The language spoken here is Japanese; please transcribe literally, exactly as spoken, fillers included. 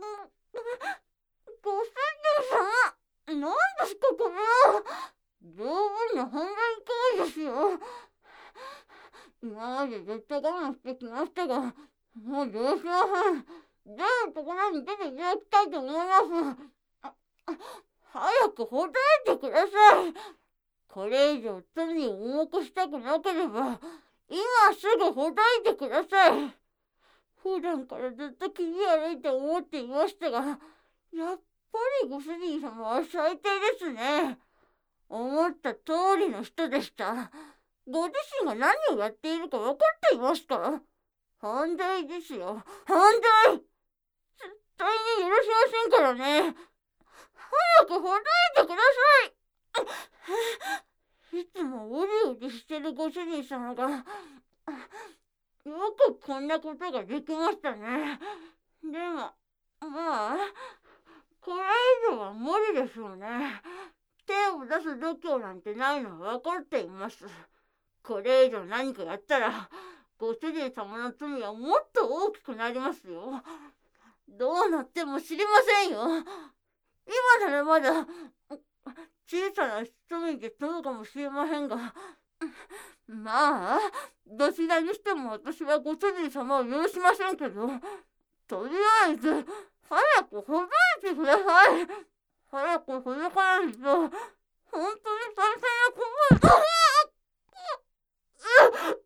ご主人様、何ですかこれは。十分な犯罪行為ですよ。今までずっと我慢してきましたが、もうどうしません。出るところに出ていただきたいと思います。あ早くほどいてください。これ以上罪を重くしたくなければ、今すぐほどいてください。普段からずっと気味悪いと思っていましたが、やっぱりご主人様は最低ですね。思った通りの人でした。ご自身が何をやっているか分かっていますか？犯罪ですよ。犯罪！絶対に許しませんからね。早くほどいてください。いつもうりうりしてるご主人様が、よくこんなことができましたね。でも、まあ、これ以上は無理でしょうね。手を出す度胸なんてないのは分かっています。これ以上何かやったら、ご主人様の罪はもっと大きくなりますよ。どうなっても知りませんよ。今ならまだ小さな罪で済むかもしれませんが、まあ、どちらにしても私はご主人様を許しませんけど、とりあえず、早くほどいてください。早くほどかないと、本当に大変な困る。